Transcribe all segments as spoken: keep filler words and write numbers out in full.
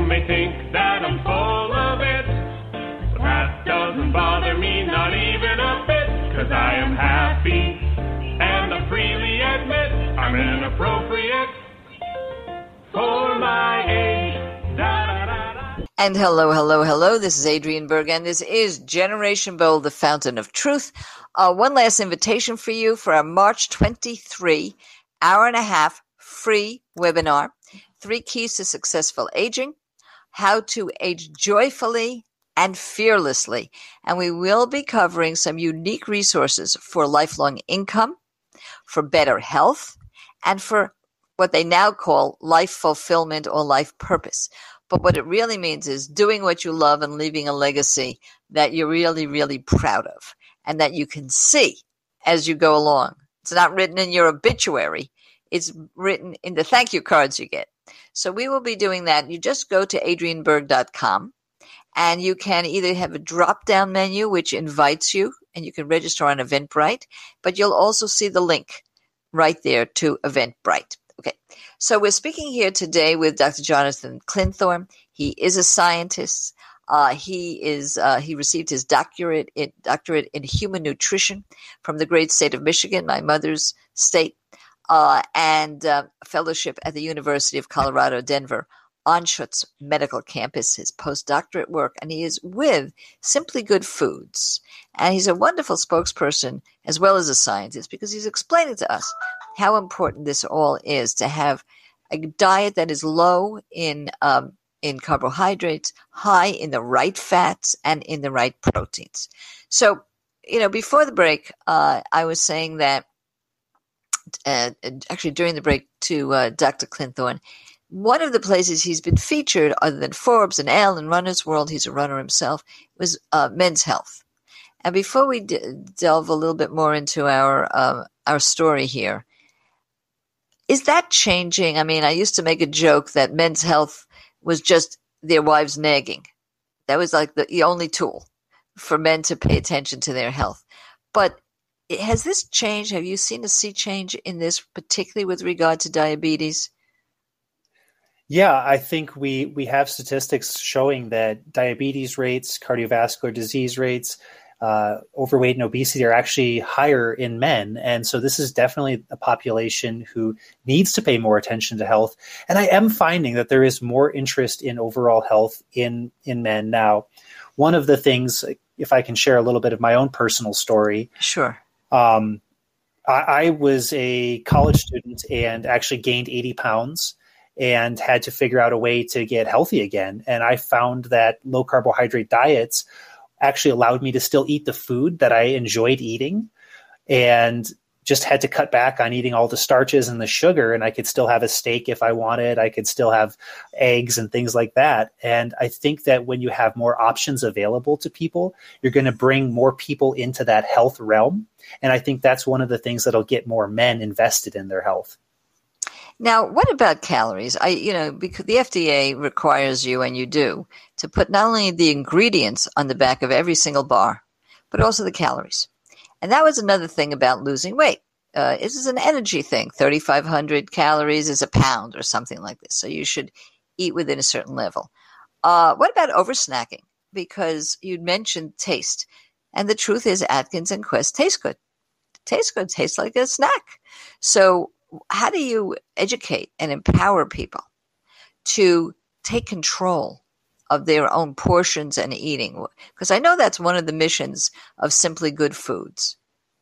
may think that I'm full of it, but that doesn't bother me, not even a bit, 'cause I am happy, and I freely admit I'm inappropriate for my age. Da, da, da, da. And hello, hello, hello. This is Adrienne Berg, and this is Generation Bold, the Fountain of Truth. Uh, one last invitation for you for our March twenty-third, hour and a half free webinar, Three Keys to Successful Aging, How to Age Joyfully and Fearlessly. And we will be covering some unique resources for lifelong income, for better health, and for what they now call life fulfillment or life purpose. But what it really means is doing what you love and leaving a legacy that you're really, really proud of and that you can see as you go along. It's not written in your obituary. It's written in the thank you cards you get. So we will be doing that. You just go to adrienne berg dot com and you can either have a drop-down menu which invites you and you can register on Eventbrite, but you'll also see the link right there to Eventbrite. Okay, so we're speaking here today with Doctor Jonathan Clinthorne. He is a scientist. Uh, he is uh, he received his doctorate in doctorate in human nutrition from the great state of Michigan, my mother's state, uh, and uh, a fellowship at the University of Colorado, Denver, Anschutz Medical Campus. His postdoctorate work, and he is with Simply Good Foods, and he's a wonderful spokesperson as well as a scientist because he's explaining to us how important this all is to have a diet that is low in um, in carbohydrates, high in the right fats, and in the right proteins. So, you know, before the break, uh, I was saying that, uh, actually during the break to uh, Doctor Clinthorne, one of the places he's been featured, other than Forbes and Elle and Runner's World, he's a runner himself, was uh, Men's Health. And before we d- delve a little bit more into our uh, our story here, is that changing? I mean, I used to make a joke that Men's Health was just their wives nagging. That was like the, the only tool for men to pay attention to their health. But has this changed? Have you seen a sea change in this, particularly with regard to diabetes? Yeah, I think we, we have statistics showing that diabetes rates, cardiovascular disease rates, Uh, overweight and obesity are actually higher in men. And so this is definitely a population who needs to pay more attention to health. And I am finding that there is more interest in overall health in, in men now. One of the things, if I can share a little bit of my own personal story. Sure. Um, I, I was a college student and actually gained eighty pounds and had to figure out a way to get healthy again. And I found that low carbohydrate diets actually allowed me to still eat the food that I enjoyed eating and just had to cut back on eating all the starches and the sugar. And I could still have a steak if I wanted. I could still have eggs and things like that. And I think that when you have more options available to people, you're going to bring more people into that health realm. And I think that's one of the things that'll get more men invested in their health. Now, what about calories? I, you know, because the F D A requires you, and you do, to put not only the ingredients on the back of every single bar, but also the calories. And that was another thing about losing weight. Uh, this is an energy thing. thirty-five hundred calories is a pound or something like this. So you should eat within a certain level. Uh, what about over snacking? Because you mentioned taste. And the truth is Atkins and Quest taste good. Taste good, tastes like a snack. So how do you educate and empower people to take control of their own portions and eating? Because I know that's one of the missions of Simply Good Foods.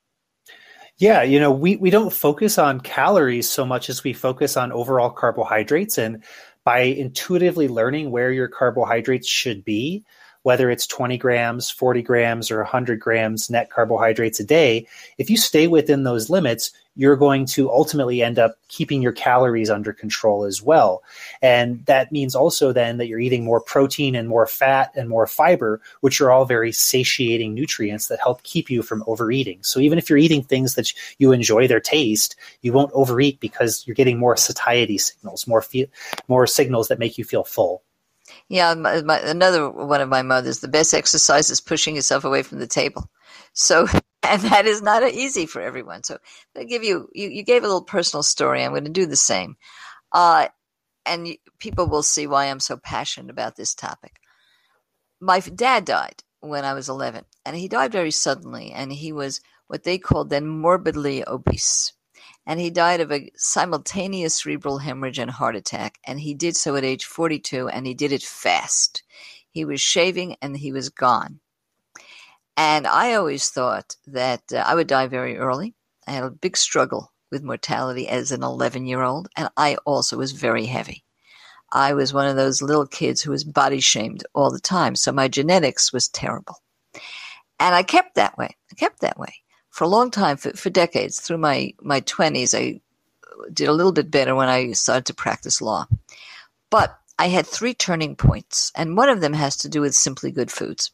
Yeah, you know, we, we don't focus on calories so much as we focus on overall carbohydrates. And by intuitively learning where your carbohydrates should be, whether it's twenty grams, forty grams, or one hundred grams net carbohydrates a day, if you stay within those limits, you're going to ultimately end up keeping your calories under control as well. And that means also then that you're eating more protein and more fat and more fiber, which are all very satiating nutrients that help keep you from overeating. So even if you're eating things that you enjoy their taste, you won't overeat because you're getting more satiety signals, more fe- more signals that make you feel full. Yeah, my, my, another one of my mothers, the best exercise is pushing yourself away from the table. So, and that is not easy for everyone. So I give you, you, you gave a little personal story. I'm going to do the same. Uh, and people will see why I'm so passionate about this topic. My dad died when I was eleven, and he died very suddenly, and he was what they called then morbidly obese. And he died of a simultaneous cerebral hemorrhage and heart attack, and he did so at age forty-two, and he did it fast. He was shaving, and he was gone. And I always thought that uh, I would die very early. I had a big struggle with mortality as an eleven-year-old, and I also was very heavy. I was one of those little kids who was body shamed all the time, so my genetics was terrible. And I kept that way. I kept that way for a long time, for, for decades. Through my, my twenties, I did a little bit better when I started to practice law. But I had three turning points, and one of them has to do with Simply Good Foods.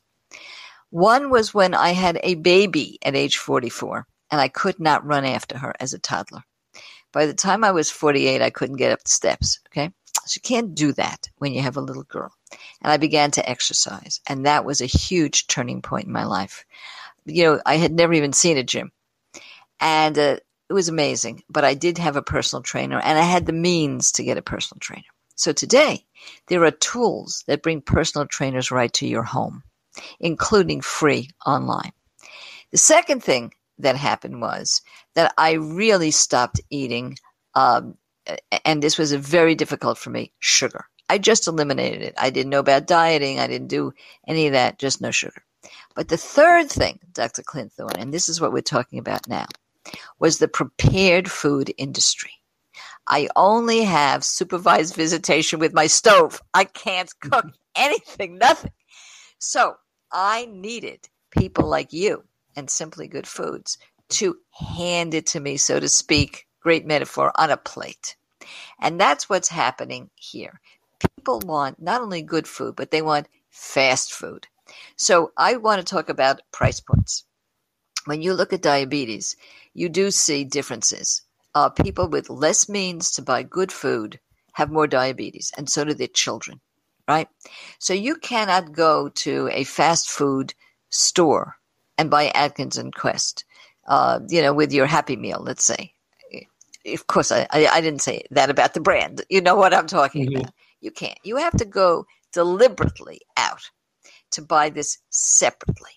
One was when I had a baby at age forty-four, and I could not run after her as a toddler. By the time I was forty-eight, I couldn't get up the steps, okay? So you can't do that when you have a little girl. And I began to exercise, and that was a huge turning point in my life. You know, I had never even seen a gym, and uh, it was amazing. But I did have a personal trainer, and I had the means to get a personal trainer. So today, there are tools that bring personal trainers right to your home, including free online. The second thing that happened was that I really stopped eating, um, and this was very difficult for me, sugar. I just eliminated it. I didn't know about dieting. I didn't do any of that, just no sugar. But the third thing, Doctor Clint Thorne, and this is what we're talking about now, was the prepared food industry. I only have supervised visitation with my stove. I can't cook anything, nothing. So I needed people like you and Simply Good Foods to hand it to me, so to speak, great metaphor, on a plate. And that's what's happening here. People want not only good food, but they want fast food. So I want to talk about price points. When you look at diabetes, you do see differences. Uh, people with less means to buy good food have more diabetes, and so do their children, right? So you cannot go to a fast food store and buy Atkins and Quest, uh, you know, with your Happy Meal, let's say. Of course, I, I, I didn't say that about the brand. You know what I'm talking mm-hmm. about. You can't. You have to go deliberately out to buy this separately.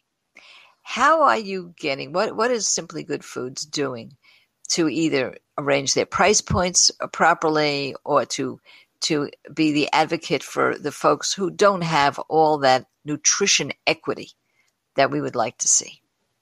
How are you getting, what, what is Simply Good Foods doing to either arrange their price points properly or to to be the advocate for the folks who don't have all that nutrition equity that we would like to see?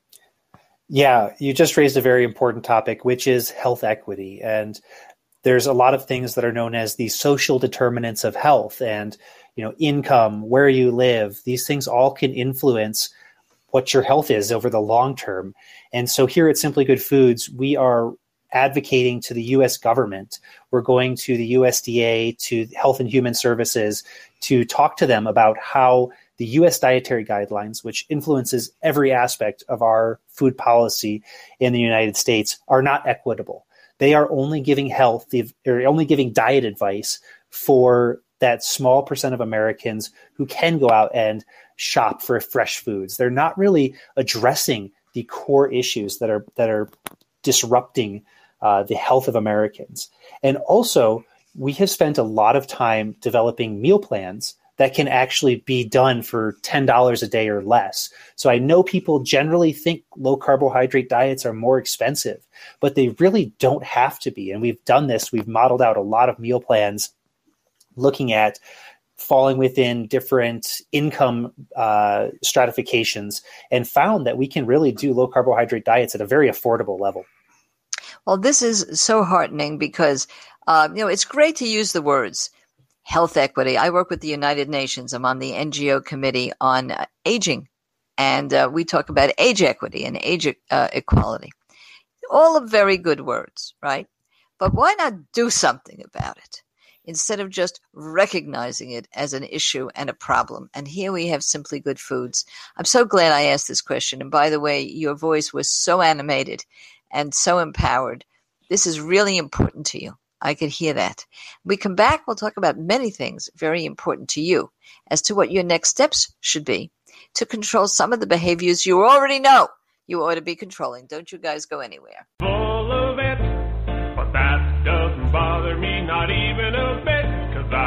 Yeah, you just raised a very important topic, which is health equity. And there's a lot of things that are known as the social determinants of health, and, you know, income, where you live. These things all can influence what your health is over the long term. And so here at Simply Good Foods, we are advocating to the U S government. We're going to the U S D A, to Health and Human Services, to talk to them about how the U S dietary guidelines, which influences every aspect of our food policy in the United States, are not equitable. They are only giving health, or only giving diet advice for that small percent of Americans who can go out and shop for fresh foods. They're not really addressing the core issues that are that are disrupting uh, the health of Americans. And also, we have spent a lot of time developing meal plans that can actually be done for ten dollars a day or less. So I know people generally think low carbohydrate diets are more expensive, but they really don't have to be. And we've done this. We've modeled out a lot of meal plans looking at falling within different income uh, stratifications, and found that we can really do low carbohydrate diets at a very affordable level. Well, this is so heartening because, uh, you know, it's great to use the words health equity. I work with the United Nations. I'm on the N G O committee on uh, aging, and uh, we talk about age equity and age uh, equality. All of very good words, right? But why not do something about it instead of just recognizing it as an issue and a problem? And here we have Simply Good Foods. I'm so glad I asked this question. And by the way, your voice was so animated and so empowered. This is really important to you. I could hear that. When we come back, we'll talk about many things very important to you as to what your next steps should be to control some of the behaviors you already know you ought to be controlling. Don't you guys go anywhere. Full of it, but that doesn't bother me, not even a bit, 'cause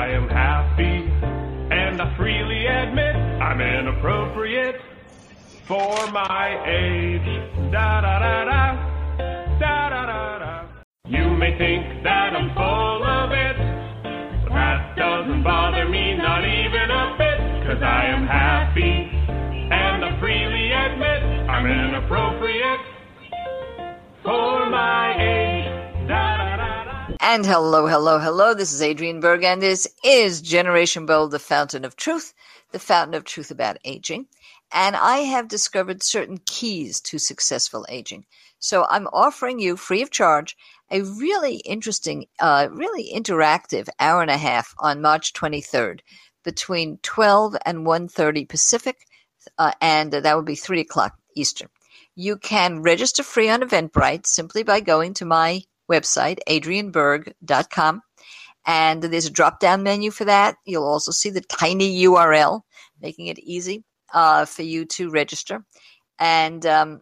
I am happy, and I freely admit I'm inappropriate for my age. Da da da da, da da da da. You may think that I'm full of it, but that doesn't bother me, not even a bit, 'cause I am happy, and I freely admit I'm inappropriate for my age. Da da da da. And hello, hello, hello. This is Adrienne Berg, and this is Generation Bold, the fountain of truth, the fountain of truth about aging. And I have discovered certain keys to successful aging. So I'm offering you free of charge a really interesting, uh, really interactive hour and a half on March twenty-third between twelve and one thirty Pacific, uh, and that would be three o'clock Eastern. You can register free on Eventbrite simply by going to my website, adrienne berg dot com, and there's a drop-down menu for that. You'll also see the tiny U R L, making it easy uh, for you to register. And um,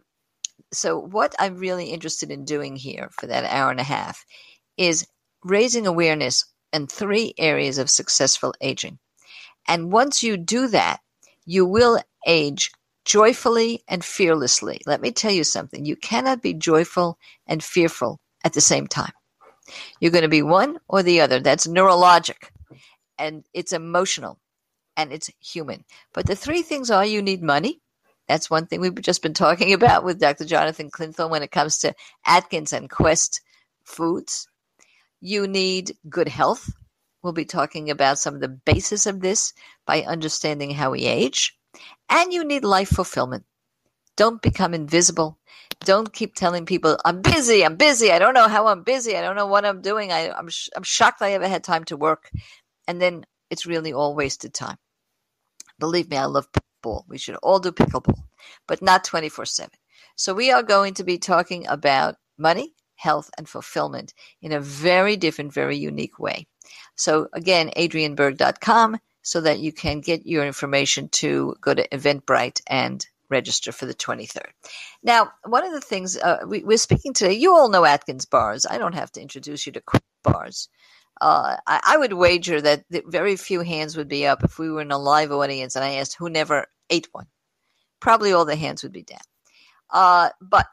so what I'm really interested in doing here for that hour and a half is raising awareness in three areas of successful aging. And once you do that, you will age joyfully and fearlessly. Let me tell you something. You cannot be joyful and fearful at the same time. You're going to be one or the other. That's neurologic, and it's emotional, and it's human. But the three things are: you need money. That's one thing we've just been talking about with Doctor Jonathan Clinthorne when it comes to Atkins and Quest foods. You need good health. We'll be talking about some of the basis of this by understanding how we age. And you need life fulfillment. Don't become invisible. Don't keep telling people, I'm busy, I'm busy. I don't know how I'm busy. I don't know what I'm doing. I, I'm, sh- I'm shocked I ever had time to work. And then it's really all wasted time. Believe me, I love pickleball. We should all do pickleball, but not twenty-four seven. So we are going to be talking about money, health, and fulfillment in a very different, very unique way. So again, adrienne berg dot com, so that you can get your information to go to Eventbrite and register for the twenty-third. Now, one of the things uh, we, we're speaking today, you all know Atkins bars. I don't have to introduce you to Quest bars. Uh, I, I would wager that very few hands would be up if we were in a live audience and I asked who never ate one. Probably all the hands would be down. Uh, but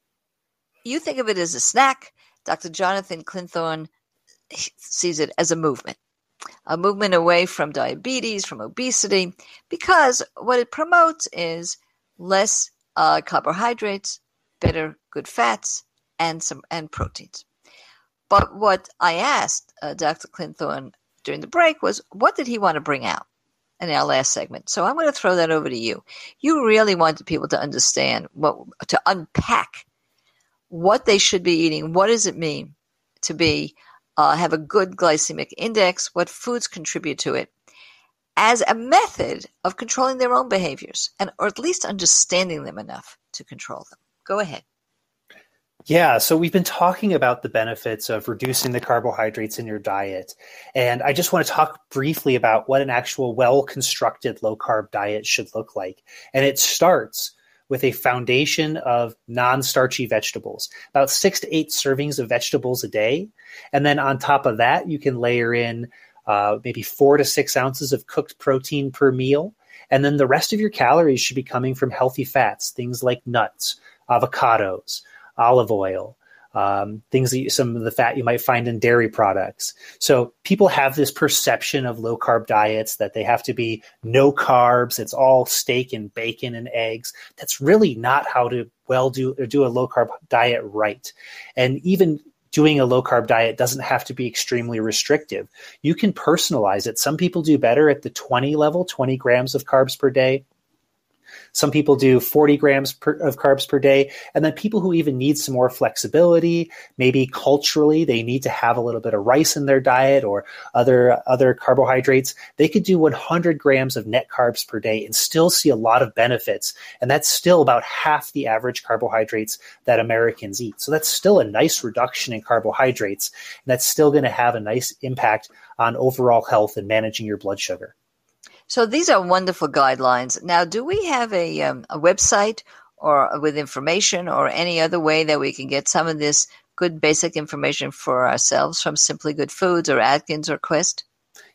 you think of it as a snack. Doctor Jonathan Clinthorne sees it as a movement. A movement away from diabetes, from obesity, because what it promotes is less uh, carbohydrates, better good fats, and some and proteins. But what I asked uh, Doctor Clinthorne during the break was, what did he want to bring out in our last segment? So I'm going to throw that over to you. You really wanted people to understand, what to unpack what they should be eating. What does it mean to be uh, have a good glycemic index? What foods contribute to it? As a method of controlling their own behaviors, and or at least understanding them enough to control them. Go ahead. Yeah, so we've been talking about the benefits of reducing the carbohydrates in your diet. And I just want to talk briefly about what an actual well-constructed low-carb diet should look like. And it starts with a foundation of non-starchy vegetables, about six to eight servings of vegetables a day. And then on top of that, you can layer in uh, maybe four to six ounces of cooked protein per meal. And then the rest of your calories should be coming from healthy fats, things like nuts, avocados, olive oil, um, things that you, some of the fat you might find in dairy products. So people have this perception of low carb diets that they have to be no carbs. It's all steak and bacon and eggs. That's really not how to well do or do a low carb diet right. And even doing a low carb diet doesn't have to be extremely restrictive. You can personalize it. Some people do better at the twenty level, twenty grams of carbs per day. Some people do forty grams per, of carbs per day. And then people who even need some more flexibility, maybe culturally, they need to have a little bit of rice in their diet or other, other carbohydrates. They could do one hundred grams of net carbs per day and still see a lot of benefits. And that's still about half the average carbohydrates that Americans eat. So that's still a nice reduction in carbohydrates. And that's still going to have a nice impact on overall health and managing your blood sugar. So these are wonderful guidelines. Now, do we have a, um, a website or with information or any other way that we can get some of this good basic information for ourselves from Simply Good Foods or Atkins or Quest?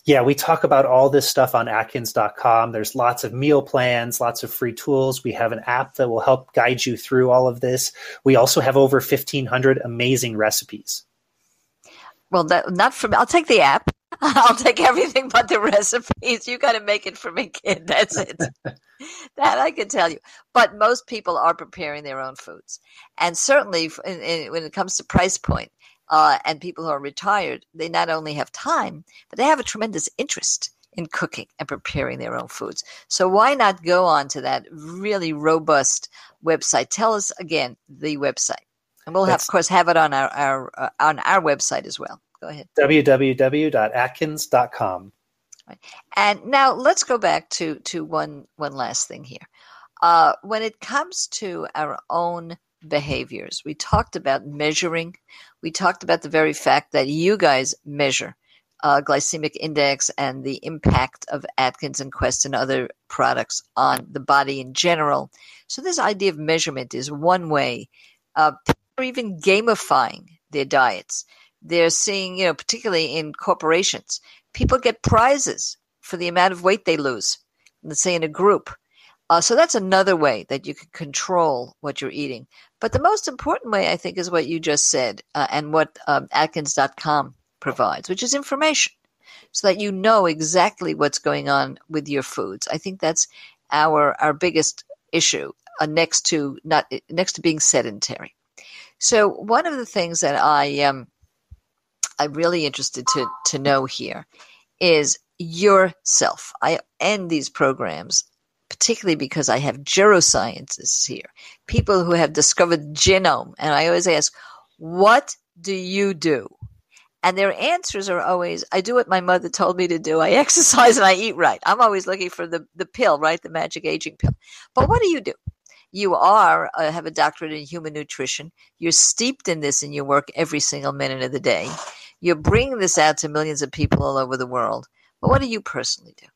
Yeah, we talk about all this stuff on Atkins dot com. There's lots of meal plans, lots of free tools. We have an app that will help guide you through all of this. We also have over fifteen hundred amazing recipes. Well, that, not for me. I'll take the app. I'll take everything but the recipes. You got to make it for me, kid. That's it. That I can tell you. But most people are preparing their own foods. And certainly in, in, when it comes to price point, uh, and people who are retired, they not only have time, but they have a tremendous interest in cooking and preparing their own foods. So why not go on to that really robust website? Tell us again the website. And we'll, have, of course, have it on our, our uh, on our website as well. Go ahead. w w w dot atkins dot com. Right. And now let's go back to, to one, one last thing here. Uh, when it comes to our own behaviors, we talked about measuring. We talked about the very fact that you guys measure uh, glycemic index and the impact of Atkins and Quest and other products on the body in general. So this idea of measurement is one way. Uh, people are even gamifying their diets. They're seeing, you know, particularly in corporations, people get prizes for the amount of weight they lose, let's say in a group. Uh, so that's another way that you can control what you're eating. But the most important way, I think, is what you just said uh, and what um, Atkins dot com provides, which is information so that you know exactly what's going on with your foods. I think that's our our biggest issue uh, next to not next to being sedentary. So one of the things that I um, I'm really interested to to know here is yourself. I end these programs particularly because I have geroscientists here, people who have discovered genome. And I always ask, what do you do? And their answers are always, I do what my mother told me to do. I exercise and I eat right. I'm always looking for the, the pill, right? The magic aging pill. But what do you do? You are uh, have a doctorate in human nutrition. You're steeped in this in your work every single minute of the day. You're bringing this out to millions of people all over the world. But what do you personally do?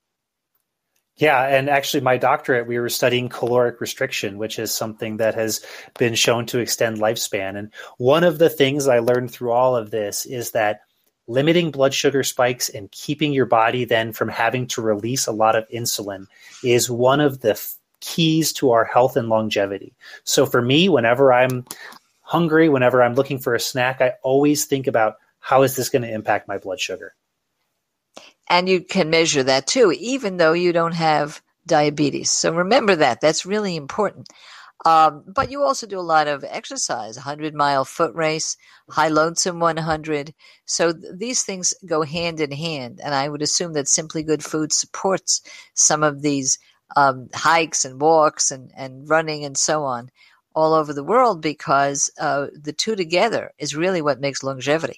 Yeah, and actually my doctorate, we were studying caloric restriction, which is something that has been shown to extend lifespan. And one of the things I learned through all of this is that limiting blood sugar spikes and keeping your body then from having to release a lot of insulin is one of the f- keys to our health and longevity. So for me, whenever I'm hungry, whenever I'm looking for a snack, I always think about how is this going to impact my blood sugar? And you can measure that too, even though you don't have diabetes. So remember that. That's really important. Um, but you also do a lot of exercise, hundred-mile foot race, high lonesome one hundred. So th- these things go hand in hand. And I would assume that Simply Good Food supports some of these um, hikes and walks and, and running and so on all over the world because uh, the two together is really what makes longevity.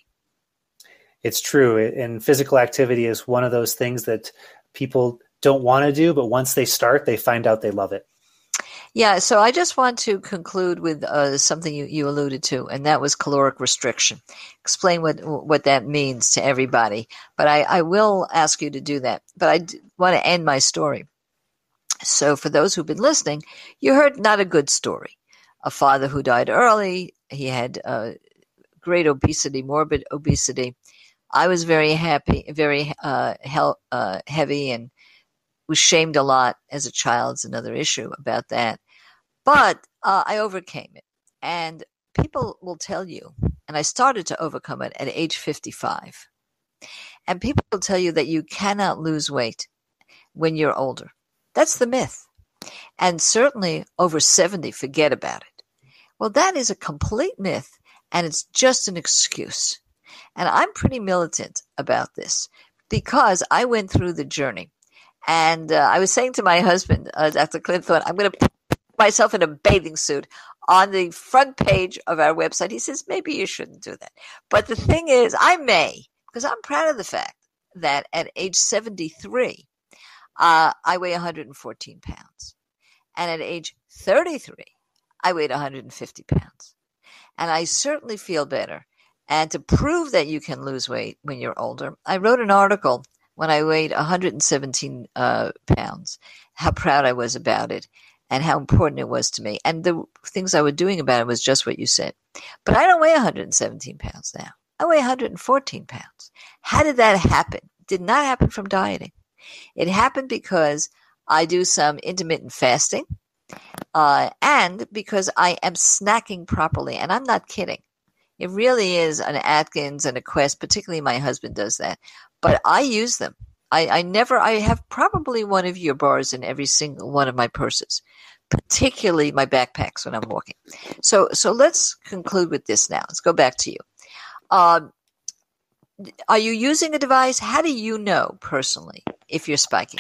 It's true. And physical activity is one of those things that people don't want to do, but once they start, they find out they love it. Yeah. So I just want to conclude with uh, something you, you alluded to, and that was caloric restriction. Explain what what that means to everybody. But I, I will ask you to do that. But I d- want to end my story. So for those who've been listening, you heard not a good story. A father who died early. He had uh, great obesity, morbid obesity. I was very happy, very uh, hel- uh, heavy and was shamed a lot as a child. It's another issue about that. But uh, I overcame it. And people will tell you, and I started to overcome it at age fifty-five. And people will tell you that you cannot lose weight when you're older. That's the myth. And certainly over seventy, forget about it. Well, that is a complete myth, and it's just an excuse. And I'm pretty militant about this because I went through the journey. And uh, I was saying to my husband, uh, Doctor Clint Thorne, I'm going to put myself in a bathing suit on the front page of our website. He says, maybe you shouldn't do that. But the thing is, I may, because I'm proud of the fact that at age seventy-three, uh, I weigh one hundred fourteen pounds. And at age thirty-three, I weighed one hundred fifty pounds. And I certainly feel better. And to prove that you can lose weight when you're older, I wrote an article when I weighed one hundred seventeen uh, pounds, how proud I was about it and how important it was to me. And the things I was doing about it was just what you said. But I don't weigh one hundred seventeen pounds now. I weigh one hundred fourteen pounds. How did that happen? did not happen from dieting. It happened because I do some intermittent fasting uh, and because I am snacking properly. And I'm not kidding. It really is an Atkins and a Quest, particularly my husband does that. But I use them. I, I never, I have probably one of your bars in every single one of my purses, particularly my backpacks when I'm walking. So, so let's conclude with this now. Let's go back to you. Um, are you using a device? How do you know personally if you're spiking?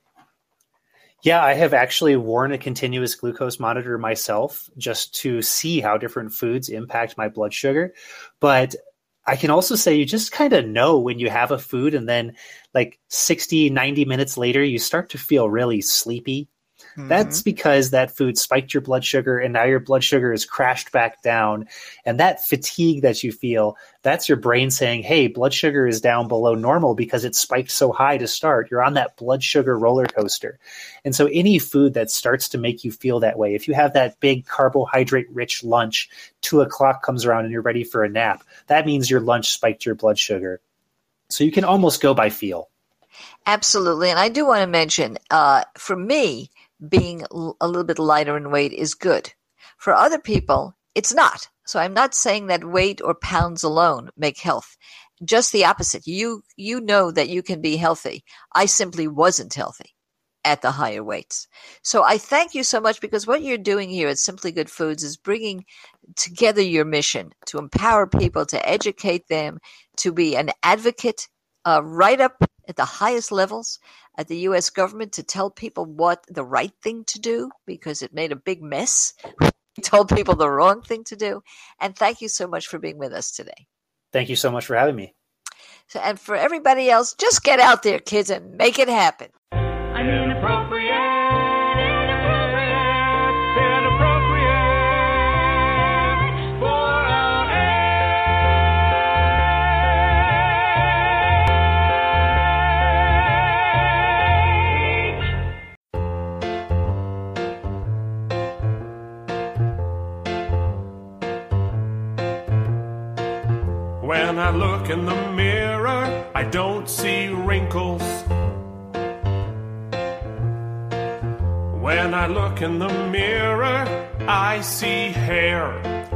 Yeah, I have actually worn a continuous glucose monitor myself just to see how different foods impact my blood sugar. But I can also say you just kind of know when you have a food and then like sixty, ninety minutes later, you start to feel really sleepy. Mm-hmm. That's because that food spiked your blood sugar and now your blood sugar is crashed back down. And that fatigue that you feel, that's your brain saying, hey, blood sugar is down below normal because it spiked so high to start. You're on that blood sugar roller coaster. And so any food that starts to make you feel that way, if you have that big carbohydrate rich lunch, two o'clock comes around and you're ready for a nap, that means your lunch spiked your blood sugar. So you can almost go by feel. Absolutely. And I do want to mention, uh, for me, being a little bit lighter in weight is good. For other people, it's not. So I'm not saying that weight or pounds alone make health. Just the opposite. You you know that you can be healthy. I simply wasn't healthy at the higher weights. So I thank you so much because what you're doing here at Simply Good Foods is bringing together your mission to empower people, to educate them, to be an advocate uh, right up at the highest levels at the U S government to tell people what the right thing to do because it made a big mess. We told people the wrong thing to do. And thank you so much for being with us today. Thank you so much for having me. So, and for everybody else, just get out there, kids, and make it happen. I'm inappropriate, inappropriate, inappropriate for our When I look in the mirror, I don't see wrinkles. When I look in the mirror, I see hair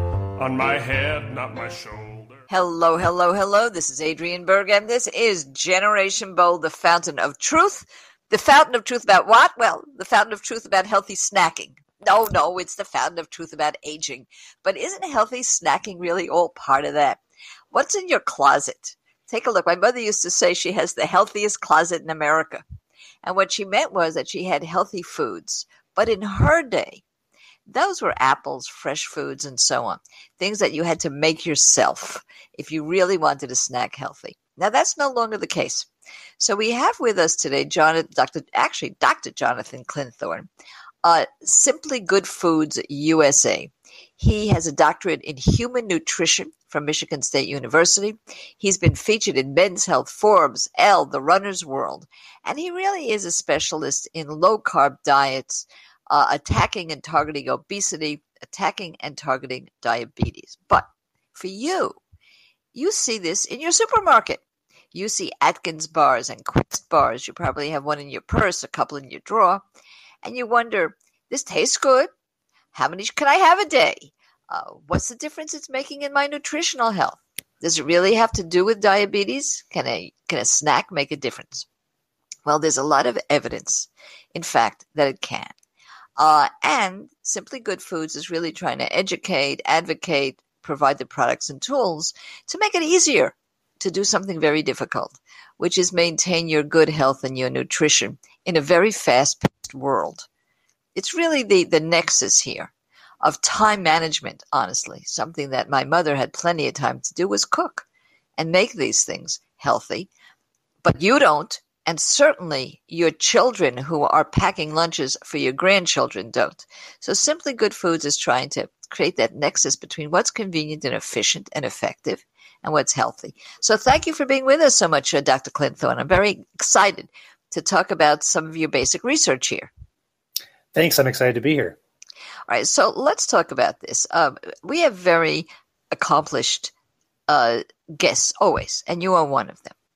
on my head, not my shoulder. Hello, hello, hello. This is Adrienne Berg, and this is Generation Bold, the fountain of truth. The fountain of truth about what? Well, the fountain of truth about healthy snacking. No, no, it's the fountain of truth about aging. But isn't healthy snacking really all part of that? What's in your closet? Take a look. My mother used to say she has the healthiest closet in America. And what she meant was that she had healthy foods. But in her day, those were apples, fresh foods, and so on. Things that you had to make yourself if you really wanted to snack healthy. Now, that's no longer the case. So we have with us today, Jonathan, Doctor actually, Doctor Jonathan Clinthorne, uh, Simply Good Foods U S A. He has a doctorate in human nutrition from Michigan State University. He's been featured in Men's Health, Forbes, Elle, The Runner's World, and he really is a specialist in low-carb diets, uh, attacking and targeting obesity, attacking and targeting diabetes. But for you, you see this in your supermarket. You see Atkins bars and Quest bars. You probably have one in your purse, a couple in your drawer, and you wonder, this tastes good. How many can I have a day? Uh, what's the difference it's making in my nutritional health? Does it really have to do with diabetes? Can a, can a snack make a difference? Well, there's a lot of evidence, in fact, that it can. Uh, and Simply Good Foods is really trying to educate, advocate, provide the products and tools to make it easier to do something very difficult, which is maintain your good health and your nutrition in a very fast-paced world. It's really the, the nexus here of time management, honestly. Something that my mother had plenty of time to do was cook and make these things healthy. But you don't, and certainly your children who are packing lunches for your grandchildren don't. So Simply Good Foods is trying to create that nexus between what's convenient and efficient and effective and what's healthy. So thank you for being with us so much, uh, Doctor Clinthorne. I'm very excited to talk about some of your basic research here. Thanks. I'm excited to be here. All right, so let's talk about this. Um, we have very accomplished uh, guests always, and you are one of them.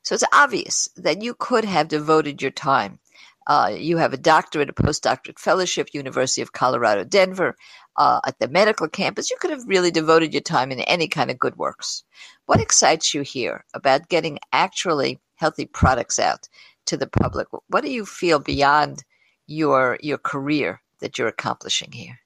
So it's obvious that you could have devoted your time. Uh, you have a doctorate, a postdoctorate fellowship, University of Colorado, Denver, uh, at the medical campus. You could have really devoted your time in any kind of good works. What excites you here about getting actually healthy products out to the public? What do you feel beyond your your career that you're accomplishing here?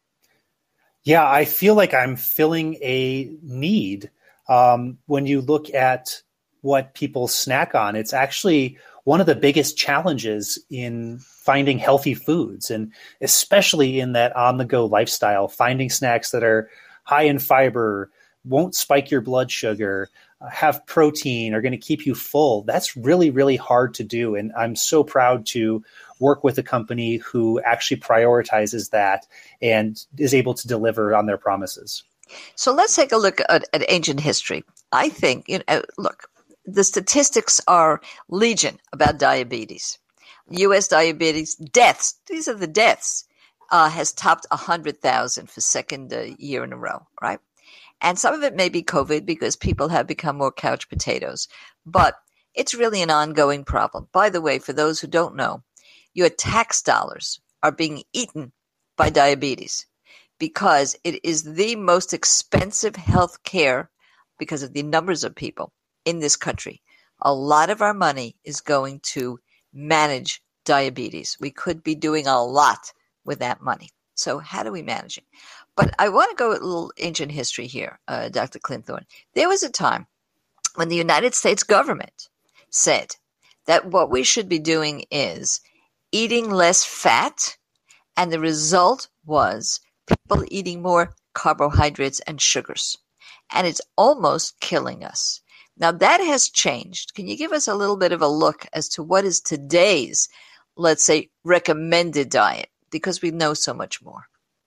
Yeah, I feel like I'm filling a need. Um, when you look at what people snack on, it's actually one of the biggest challenges in finding healthy foods, and especially in that on-the-go lifestyle, finding snacks that are high in fiber, won't spike your blood sugar, uh, have protein, are going to keep you full. That's really, really hard to do. And I'm so proud to work with a company who actually prioritizes that and is able to deliver on their promises. So let's take a look at, at ancient history. I think, you know, look, the statistics are legion about diabetes. U S diabetes deaths, these are the deaths, uh, has topped one hundred thousand for second uh, year in a row, right? And some of it may be COVID because people have become more couch potatoes. But it's really an ongoing problem. By the way, for those who don't know, your tax dollars are being eaten by diabetes because it is the most expensive health care because of the numbers of people in this country. A lot of our money is going to manage diabetes. We could be doing a lot with that money. So how do we manage it? But I want to go a little ancient history here, uh, Doctor Clinthorne. There was a time when the United States government said that what we should be doing is eating less fat, and the result was people eating more carbohydrates and sugars. And it's almost killing us. Now that has changed. Can you give us a little bit of a look as to what is today's, let's say, recommended diet? Because we know so much more.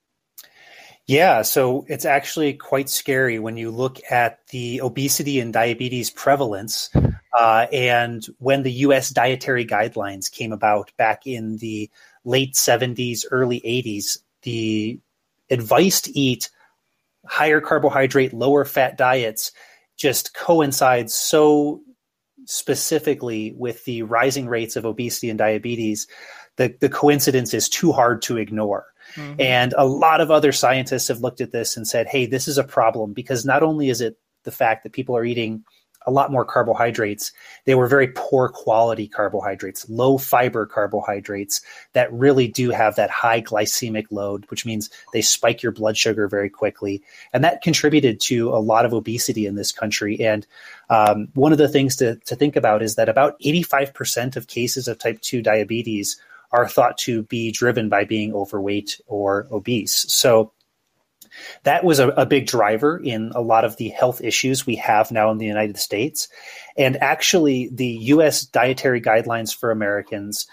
Yeah, so it's actually quite scary when you look at the obesity and diabetes prevalence. Uh, and when the U S dietary guidelines came about back in the late seventies, early eighties, the advice to eat higher carbohydrate, lower fat diets just coincides so specifically with the rising rates of obesity and diabetes. The, the coincidence is too hard to ignore. Mm-hmm. And a lot of other scientists have looked at this and said, hey, this is a problem because not only is it the fact that people are eating a lot more carbohydrates, they were very poor quality carbohydrates, low fiber carbohydrates that really do have that high glycemic load, which means they spike your blood sugar very quickly. And that contributed to a lot of obesity in this country. And um, one of the things to, to think about is that about eighty-five percent of cases of type two diabetes are thought to be driven by being overweight or obese. So that was a, a big driver in a lot of the health issues we have now in the United States. And actually, the U S dietary guidelines for Americans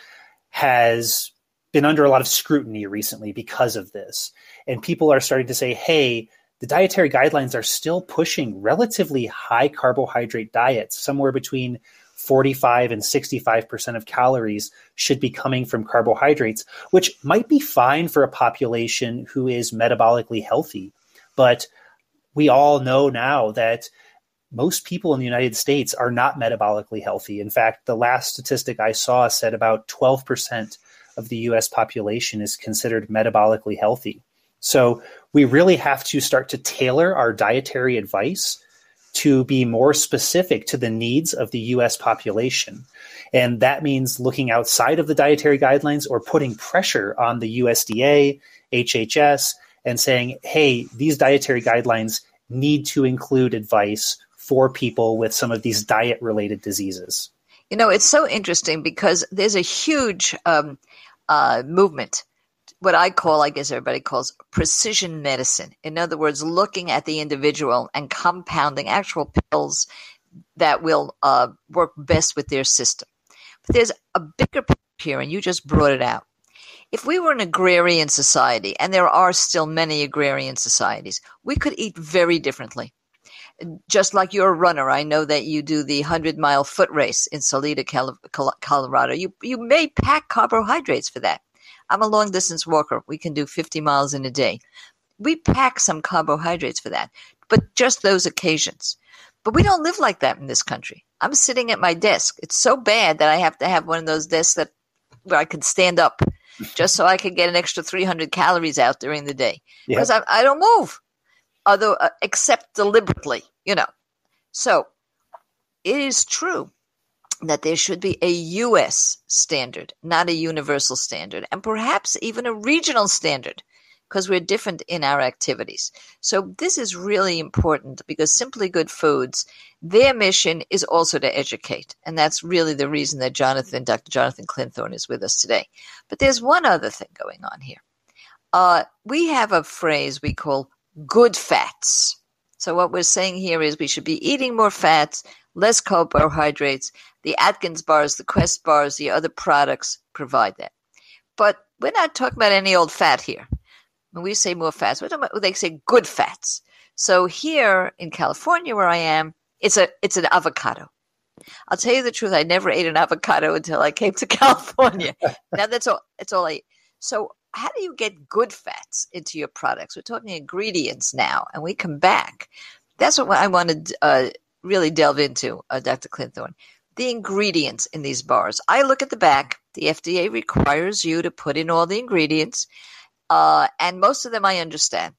has been under a lot of scrutiny recently because of this. And people are starting to say, hey, the dietary guidelines are still pushing relatively high carbohydrate diets, somewhere between forty-five and sixty-five percent of calories should be coming from carbohydrates, which might be fine for a population who is metabolically healthy. But we all know now that most people in the United States are not metabolically healthy. In fact, the last statistic I saw said about twelve percent of the U S population is considered metabolically healthy. So we really have to start to tailor our dietary advice to be more specific to the needs of the U S population. And that means looking outside of the dietary guidelines or putting pressure on the U S D A, H H S, and saying, hey, these dietary guidelines need to include advice for people with some of these diet-related diseases. You know, it's so interesting because there's a huge um, uh, movement, what I call, I guess everybody calls precision medicine. In other words, looking at the individual and compounding actual pills that will uh, work best with their system. But there's a bigger picture here, and you just brought it out. If we were an agrarian society, and there are still many agrarian societies, we could eat very differently. Just like you're a runner, I know that you do the hundred-mile foot race in Salida, Colorado. You, you may pack carbohydrates for that. I'm a long-distance walker. We can do fifty miles in a day. We pack some carbohydrates for that, but just those occasions. But we don't live like that in this country. I'm sitting at my desk. It's so bad that I have to have one of those desks that where I can stand up just so I can get an extra three hundred calories out during the day. Because yep. I, I don't move, although uh, except deliberately, you know. So it is true that there should be a U S standard, not a universal standard, and perhaps even a regional standard, because we're different in our activities. So this is really important because Simply Good Foods, their mission is also to educate. And that's really the reason that Jonathan, Doctor Jonathan Clinthorne is with us today. But there's one other thing going on here. Uh, we have a phrase we call good fats. So what we're saying here is we should be eating more fats, less carbohydrates. The Atkins bars, the Quest bars, the other products provide that. But we're not talking about any old fat here. When we say more fats, we're talking about, they say good fats. So here in California where I am, it's a it's an avocado. I'll tell you the truth, I never ate an avocado until I came to California. Now that's all it's all I eat. So how do you get good fats into your products? We're talking ingredients now, and we come back. That's what I want to uh, really delve into, uh, Doctor Clinthorne. The ingredients in these bars. I look at the back. The F D A requires you to put in all the ingredients. Uh, and most of them I understand.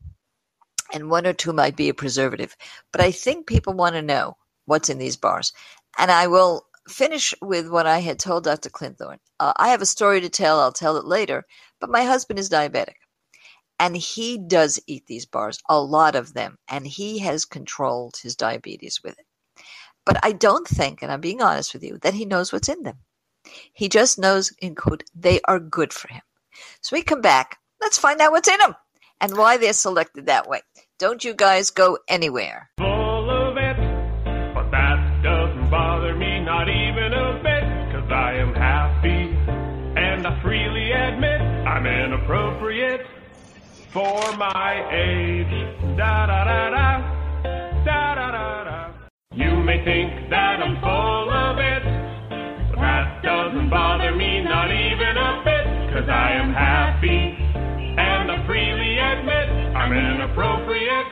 And one or two might be a preservative. But I think people want to know what's in these bars. And I will finish with what I had told Doctor Clinthorne. Uh, I have a story to tell. I'll tell it later. But my husband is diabetic. And he does eat these bars, a lot of them. And he has controlled his diabetes with it. But I don't think, and I'm being honest with you, that he knows what's in them. He just knows, in quote, they are good for him. So we come back. Let's find out what's in them and why they're selected that way. Don't you guys go anywhere. Full of it, but that doesn't bother me, not even a bit, because I am happy, and I freely admit I'm inappropriate for my age. Da-da-da-da, da-da-da-da. You may think that I'm full of it, but that doesn't bother me, not even a bit, because I am happy, and I freely admit I'm inappropriate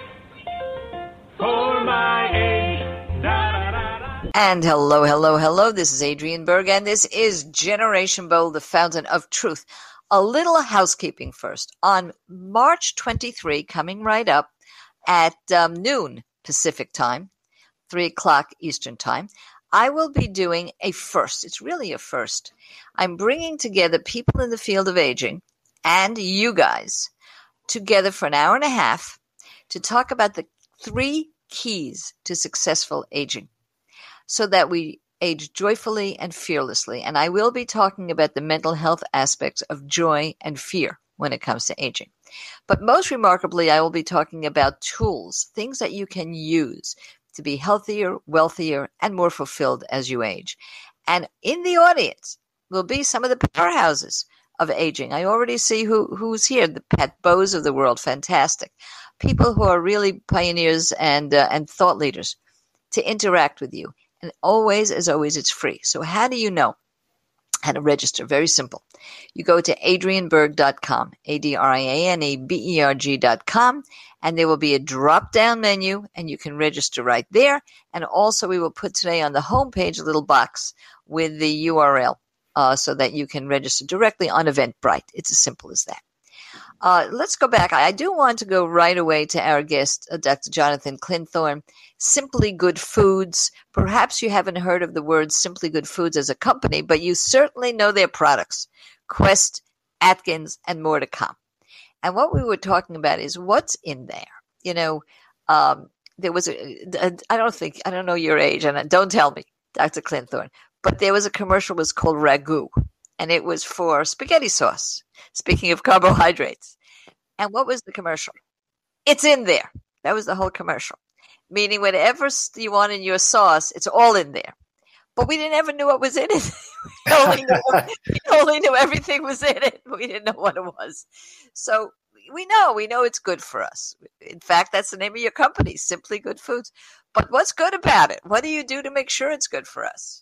for my age. Da, da, da, da. And hello, hello, hello. This is Adrienne Berg, and this is Generation Bold, the fountain of truth. A little housekeeping first. On March twenty-third, coming right up at um, noon Pacific time, three o'clock Eastern time, I will be doing a first. It's really a first. I'm bringing together people in the field of aging and you guys together for an hour and a half to talk about the three keys to successful aging so that we age joyfully and fearlessly. And I will be talking about the mental health aspects of joy and fear when it comes to aging. But most remarkably, I will be talking about tools, things that you can use to be healthier, wealthier, and more fulfilled as you age. And in the audience will be some of the powerhouses of aging. I already see who who's here, the Pat Bowes of the world, fantastic. People who are really pioneers and uh, and thought leaders to interact with you. And always, as always, it's free. So how do you know how to register? Very simple. You go to adrienne berg dot com, A D R I A N E B E R G dot com, and there will be a drop-down menu, and you can register right there. And also, we will put today on the homepage a little box with the U R L uh, so that you can register directly on Eventbrite. It's as simple as that. Uh, let's go back. I do want to go right away to our guest, uh, Doctor Jonathan Clinthorne. Simply Good Foods. Perhaps you haven't heard of the word Simply Good Foods as a company, but you certainly know their products, Quest, Atkins, and more to come. And what we were talking about is what's in there. You know, um, there was a, a, I don't think, I don't know your age, and don't tell me, Doctor Clinthorne, but there was a commercial that was called Ragu, and it was for spaghetti sauce. Speaking of carbohydrates. And what was the commercial? It's in there. That was the whole commercial. Meaning whatever you want in your sauce, it's all in there. But we didn't ever knew what was in it. we, only knew, we only knew everything was in it. We didn't know what it was. So we know, we know it's good for us. In fact, that's the name of your company, Simply Good Foods. But what's good about it? What do you do to make sure it's good for us?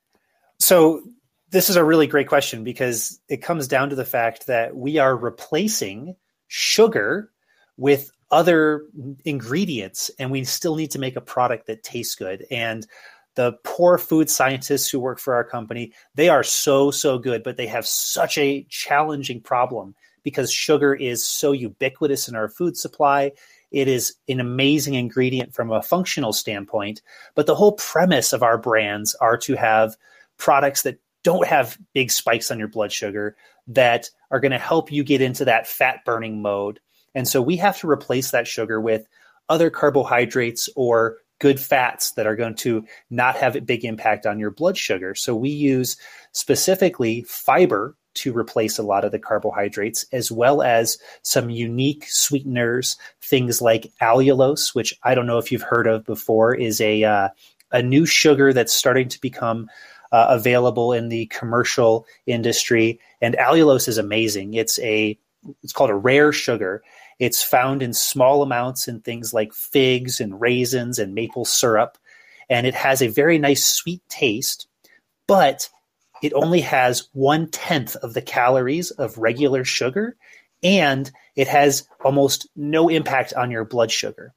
So this is a really great question because it comes down to the fact that we are replacing sugar with other ingredients, and we still need to make a product that tastes good. And the poor food scientists who work for our company, they are so, so good, but they have such a challenging problem because sugar is so ubiquitous in our food supply. It is an amazing ingredient from a functional standpoint, but the whole premise of our brands are to have products that don't have big spikes on your blood sugar, that are going to help you get into that fat burning mode. And so we have to replace that sugar with other carbohydrates or good fats that are going to not have a big impact on your blood sugar. So we use specifically fiber to replace a lot of the carbohydrates, as well as some unique sweeteners, things like allulose, which I don't know if you've heard of before, is a uh, a new sugar that's starting to become uh, available in the commercial industry. And allulose is amazing. It's a it's called a rare sugar. It's found in small amounts in things like figs and raisins and maple syrup, and it has a very nice sweet taste, but it only has one tenth of the calories of regular sugar, and it has almost no impact on your blood sugar.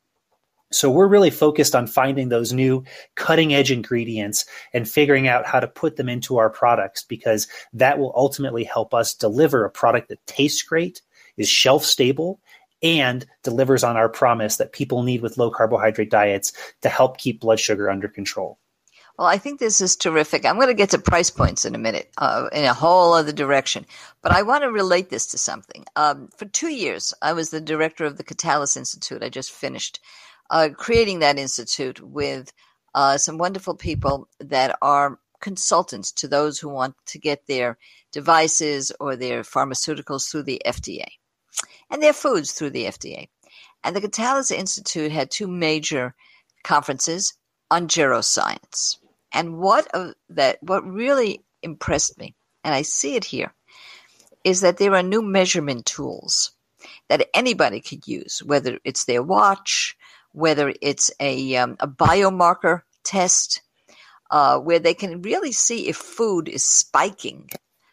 So we're really focused on finding those new cutting edge ingredients and figuring out how to put them into our products, because that will ultimately help us deliver a product that tastes great, is shelf stable, and delivers on our promise that people need with low carbohydrate diets to help keep blood sugar under control. Well, I think this is terrific. I'm going to get to price points in a minute, uh, in a whole other direction. But I want to relate this to something. Um, for two years, I was the director of the Catalyst Institute. I just finished uh, creating that institute with uh, some wonderful people that are consultants to those who want to get their devices or their pharmaceuticals through the F D A and their foods through the F D A. And the Catalyst Institute had two major conferences on geroscience. And what of that, what really impressed me, and I see it here, is that there are new measurement tools that anybody could use, whether it's their watch, whether it's a, um, a biomarker test, uh, where they can really see if food is spiking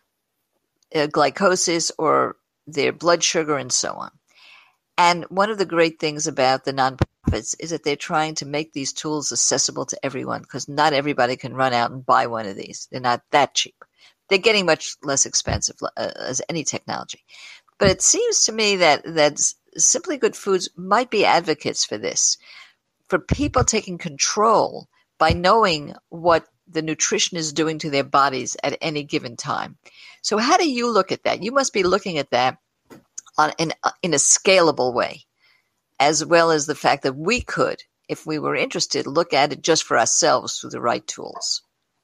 uh, glycosis or their blood sugar and so on. And one of the great things about the nonprofits is that they're trying to make these tools accessible to everyone, because not everybody can run out and buy one of these. They're not that cheap. They're getting much less expensive uh, as any technology. But it seems to me that, that Simply Good Foods might be advocates for this, for people taking control by knowing what the nutrition is doing to their bodies at any given time. So how do you look at that? You must be looking at that on, in, in a scalable way, as well as the fact that we could, if we were interested, look at it just for ourselves through the right tools.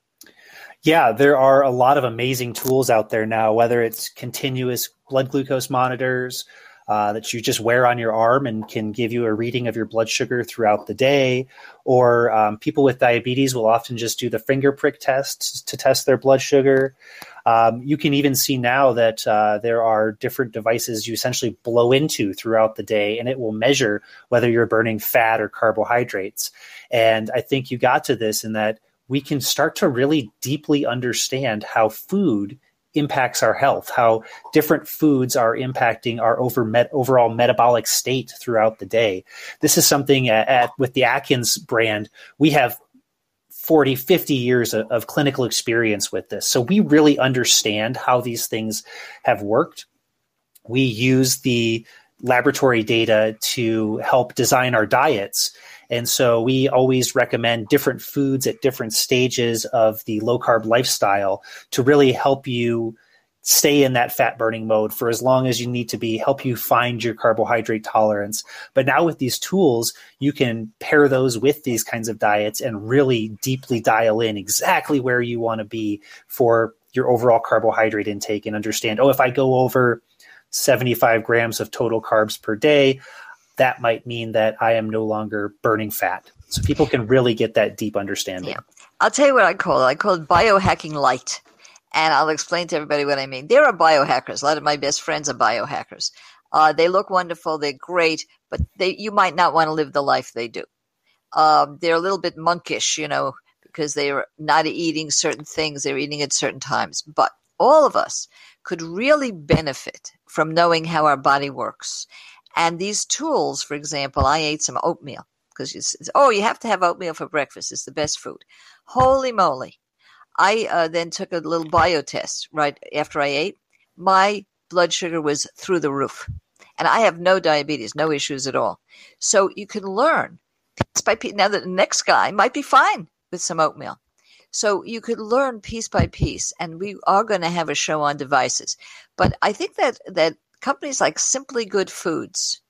Yeah, there are a lot of amazing tools out there now, whether it's continuous blood glucose monitors uh, that you just wear on your arm and can give you a reading of your blood sugar throughout the day, or um, people with diabetes will often just do the finger prick test to test their blood sugar. Um, you can even see now that uh, there are different devices you essentially blow into throughout the day, and it will measure whether you're burning fat or carbohydrates. And I think you got to this in that we can start to really deeply understand how food impacts our health, how different foods are impacting our over met, overall metabolic state throughout the day. This is something at, at with the Atkins brand, we have forty, fifty years of, of clinical experience with this. So we really understand how these things have worked. We use the laboratory data to help design our diets. And so we always recommend different foods at different stages of the low carb lifestyle to really help you stay in that fat burning mode for as long as you need to be, help you find your carbohydrate tolerance. But now with these tools, you can pair those with these kinds of diets and really deeply dial in exactly where you want to be for your overall carbohydrate intake and understand, oh, if I go over seventy-five grams of total carbs per day, that might mean that I am no longer burning fat. So people can really get that deep understanding. Yeah. I'll tell you what I call it. I call it biohacking light. And I'll explain to everybody what I mean. There are biohackers. A lot of my best friends are biohackers. Uh, they look wonderful. They're great, but they you might not want to live the life they do. Um, they're a little bit monkish, you know, because they're not eating certain things. They're eating at certain times. But all of us could really benefit from knowing how our body works. And these tools, for example, I ate some oatmeal because you say, oh, you have to have oatmeal for breakfast. It's the best food. Holy moly. I uh, then took a little bio test right after I ate. My blood sugar was through the roof. And I have no diabetes, no issues at all. So you can learn piece by piece. Now, the next guy might be fine with some oatmeal. So you could learn piece by piece. And we are going to have a show on devices. But I think that, that companies like Simply Good Foods,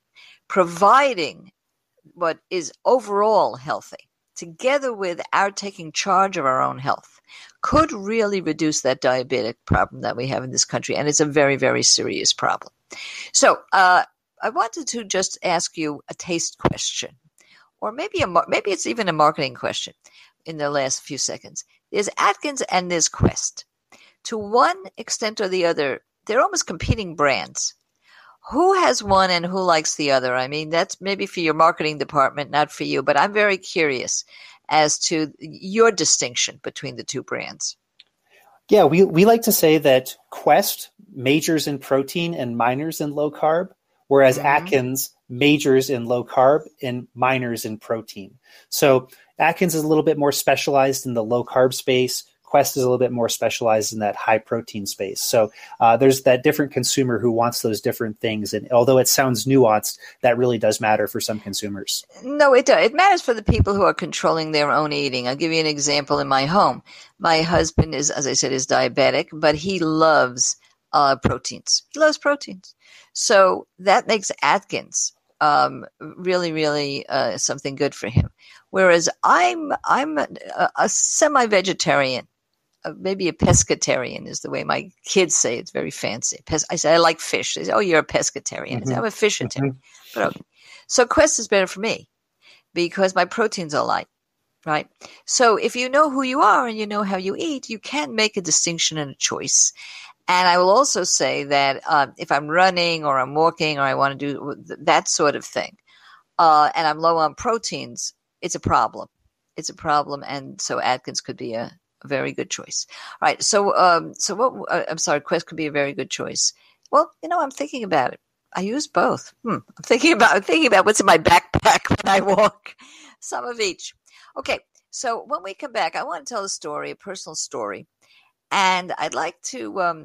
providing what is overall healthy, together with our taking charge of our own health, could really reduce that diabetic problem that we have in this country. And it's a very, very serious problem. So uh, I wanted to just ask you a taste question, or maybe a maybe it's even a marketing question in the last few seconds. There's Atkins and there's Quest. To one extent or the other, they're almost competing brands. Who has one and who likes the other? I mean, that's maybe for your marketing department, not for you, but I'm very curious as to your distinction between the two brands. Yeah, we, we like to say that Quest majors in protein and minors in low carb, whereas mm-hmm. Atkins majors in low carb and minors in protein. So Atkins is a little bit more specialized in the low carb space. Quest is a little bit more specialized in that high protein space. So uh, there's that different consumer who wants those different things. And although it sounds nuanced, that really does matter for some consumers. No, it does. It matters for the people who are controlling their own eating. I'll give you an example in my home. My husband is, as I said, is diabetic, but he loves uh, proteins. He loves proteins. So that makes Atkins um, really, really uh, something good for him. Whereas I'm, I'm a, a semi-vegetarian. Uh, maybe a pescatarian is the way my kids say it. It's very fancy. Pes- I say, I like fish. They say, oh, you're a pescatarian. Mm-hmm. I say, I'm a fishitarian. Mm-hmm. But okay. So Quest is better for me because my proteins are light, right? So if you know who you are and you know how you eat, you can make a distinction and a choice. And I will also say that uh, if I'm running or I'm walking or I want to do that sort of thing, uh, and I'm low on proteins, it's a problem. It's a problem. And so Atkins could be a A very good choice. All right. So, um, so what, uh, I'm sorry, Quest could be a very good choice. Well, you know, I'm thinking about it. I use both. Hmm. I'm thinking about, I'm thinking about what's in my backpack when I walk. Some of each. Okay. So when we come back, I want to tell a story, a personal story. And I'd like to, um,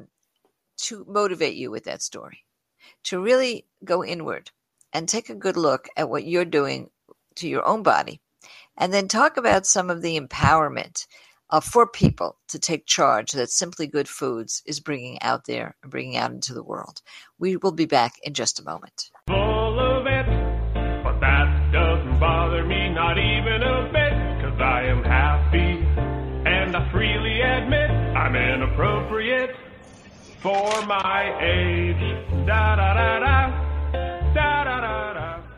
to motivate you with that story, to really go inward and take a good look at what you're doing to your own body. And then talk about some of the empowerment Uh, for people to take charge that Simply Good Foods is bringing out there and bringing out into the world. We will be back in just a moment. Full of it, but that doesn't bother me, not even a bit, because I am happy, and I freely admit I'm inappropriate for my age. Da da da da.